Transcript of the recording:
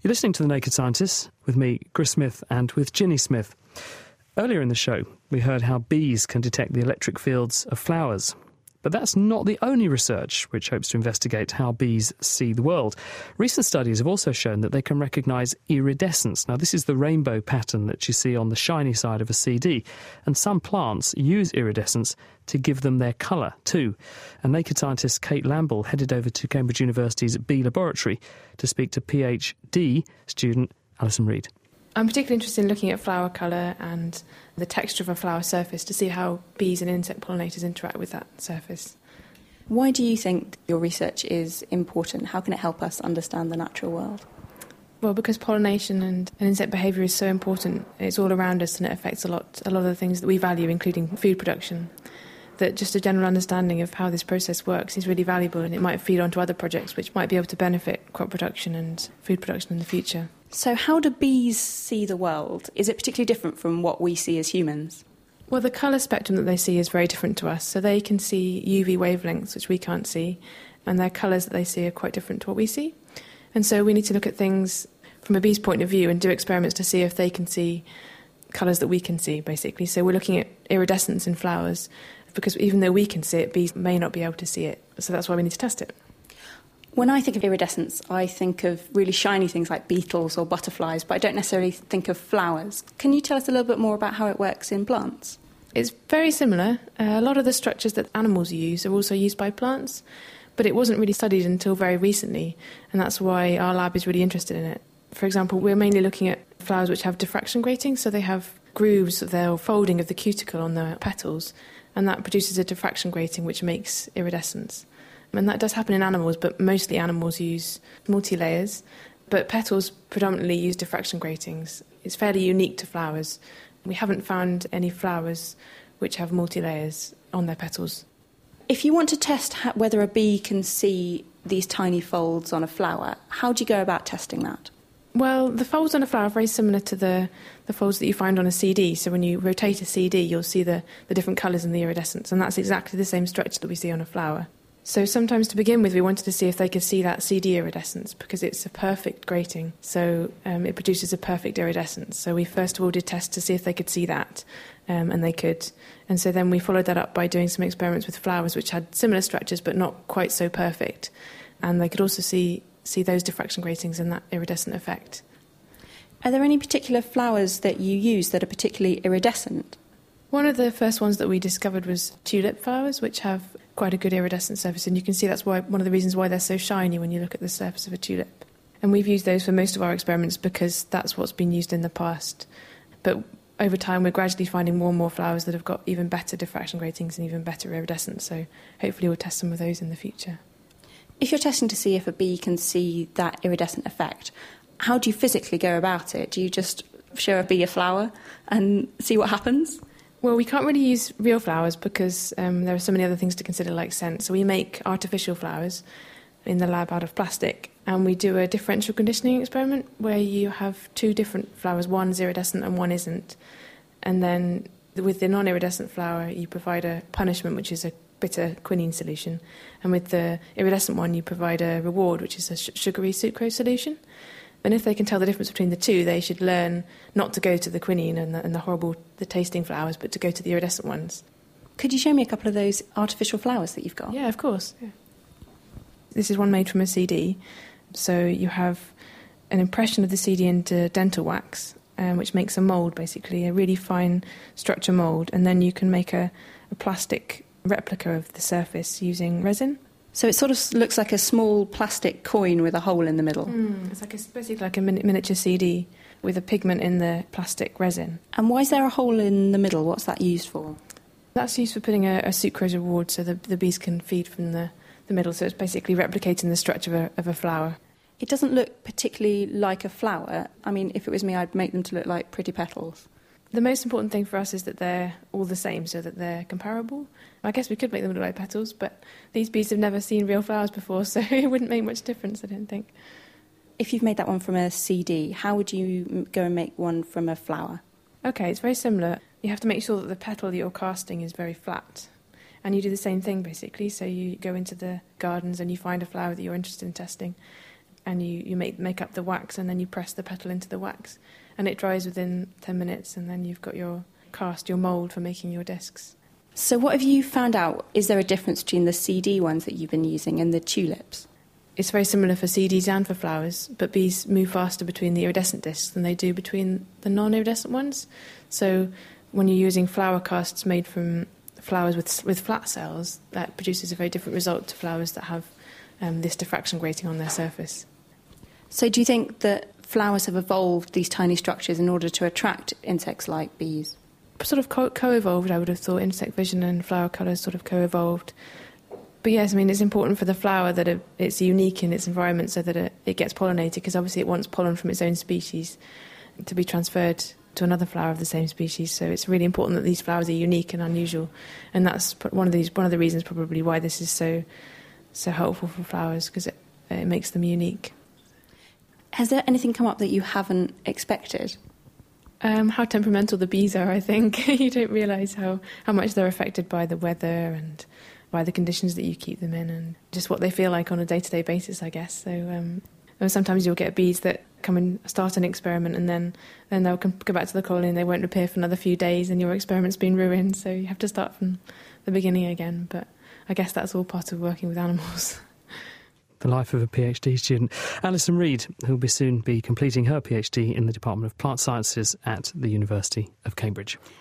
You're listening to The Naked Scientists with me, Chris Smith, and with Ginny Smith. Earlier in the show, we heard how bees can detect the electric fields of flowers. But that's not the only research which hopes to investigate how bees see the world. Recent studies have also shown that they can recognise iridescence. Now, this is the rainbow pattern that you see on the shiny side of a CD. And some plants use iridescence to give them their colour too. And Naked Scientist Kate Lamble headed over to Cambridge University's Bee Laboratory to speak to PhD student Alison Reid. I'm particularly interested in looking at flower colour and the texture of a flower surface to see how bees and insect pollinators interact with that surface. Why do you think your research is important? How can it help us understand the natural world? Well, because pollination and insect behaviour is so important. It's all around us and it affects a lot of the things that we value, including food production. That just a general understanding of how this process works is really valuable, and it might feed onto other projects which might be able to benefit crop production and food production in the future. So how do bees see the world? Is it particularly different from what we see as humans? Well, the colour spectrum that they see is very different to us. So they can see UV wavelengths, which we can't see, and their colours that they see are quite different to what we see. And so we need to look at things from a bee's point of view and do experiments to see if they can see colours that we can see, basically. So we're looking at iridescence in flowers, because even though we can see it, bees may not be able to see it. So that's why we need to test it. When I think of iridescence, I think of really shiny things like beetles or butterflies, but I don't necessarily think of flowers. Can you tell us a little bit more about how it works in plants? It's very similar. A lot of the structures that animals use are also used by plants, but it wasn't really studied until very recently, and that's why our lab is really interested in it. For example, we're mainly looking at flowers which have diffraction gratings, so they have grooves of their folding of the cuticle on the petals, and that produces a diffraction grating which makes iridescence. And that does happen in animals, but mostly animals use multi-layers. But petals predominantly use diffraction gratings. It's fairly unique to flowers. We haven't found any flowers which have multi-layers on their petals. If you want to test whether a bee can see these tiny folds on a flower, how do you go about testing that? Well, the folds on a flower are very similar to the folds that you find on a CD. So when you rotate a CD, you'll see the different colours in the iridescence, and that's exactly the same structure that we see on a flower. So sometimes to begin with, we wanted to see if they could see that CD iridescence because it's a perfect grating. So it produces a perfect iridescence. So we first of all did tests to see if they could see that, and they could. And so then we followed that up by doing some experiments with flowers which had similar structures but not quite so perfect. And they could also see those diffraction gratings and that iridescent effect. Are there any particular flowers that you use that are particularly iridescent? One of the first ones that we discovered was tulip flowers, which have quite a good iridescent surface, and you can see that's why one of the reasons why they're so shiny when you look at the surface of a tulip. And we've used those for most of our experiments because that's what's been used in the past. But over time, we're gradually finding more and more flowers that have got even better diffraction gratings and even better iridescence, so hopefully we'll test some of those in the future. If you're testing to see if a bee can see that iridescent effect, how do you physically go about it? Do you just show a bee a flower and see what happens? Well, we can't really use real flowers because there are so many other things to consider, like scent. So we make artificial flowers in the lab out of plastic, and we do a differential conditioning experiment where you have two different flowers, one is iridescent and one isn't. And then with the non-iridescent flower, you provide a punishment, which is a bitter quinine solution. And with the iridescent one, you provide a reward, which is a sugary sucrose solution. And if they can tell the difference between the two, they should learn not to go to the quinine and the horrible, the tasting flowers, but to go to the iridescent ones. Could you show me a couple of those artificial flowers that you've got? Yeah, of course. Yeah. This is one made from a CD. So you have an impression of the CD into dental wax, which makes a mould, basically, a really fine structure mould. And then you can make a plastic replica of the surface using resin. So it sort of looks like a small plastic coin with a hole in the middle. It's basically like a miniature CD with a pigment in the plastic resin. And why is there a hole in the middle? What's that used for? That's used for putting a sucrose reward so the bees can feed from the middle. So it's basically replicating the structure of a flower. It doesn't look particularly like a flower. I mean, if it was me, I'd make them to look like pretty petals. The most important thing for us is that they're all the same, so that they're comparable. I guess we could make them look like petals, but these bees have never seen real flowers before, so it wouldn't make much difference, I don't think. If you've made that one from a CD, how would you go and make one from a flower? Okay, it's very similar. You have to make sure that the petal that you're casting is very flat. And you do the same thing, basically. So you go into the gardens and you find a flower that you're interested in testing. and you make up the wax, and then you press the petal into the wax, and it dries within 10 minutes, and then you've got your cast, your mould for making your discs. So what have you found out? Is there a difference between the CD ones that you've been using and the tulips? It's very similar for CDs and for flowers, but bees move faster between the iridescent discs than they do between the non-iridescent ones. So when you're using flower casts made from flowers with flat cells, that produces a very different result to flowers that have this diffraction grating on their surface. So do you think that flowers have evolved these tiny structures in order to attract insects like bees? Sort of co-evolved, I would have thought. Insect vision and flower colours sort of co-evolved. But yes, I mean, it's important for the flower that it's unique in its environment so that it gets pollinated, because obviously it wants pollen from its own species to be transferred to another flower of the same species. So it's really important that these flowers are unique and unusual, and that's one of the reasons probably why this is so helpful for flowers, because it makes them unique. Has there anything come up that you haven't expected? How temperamental the bees are, I think. You don't realise how much they're affected by the weather and by the conditions that you keep them in, and just what they feel like on a day-to-day basis, I guess. So sometimes you'll get bees that come and start an experiment, and then they'll go back to the colony and they won't appear for another few days, and your experiment's been ruined, so you have to start from the beginning again. But I guess that's all part of working with animals. The life of a PhD student. Alison Reid, who will soon be completing her PhD in the Department of Plant Sciences at the University of Cambridge.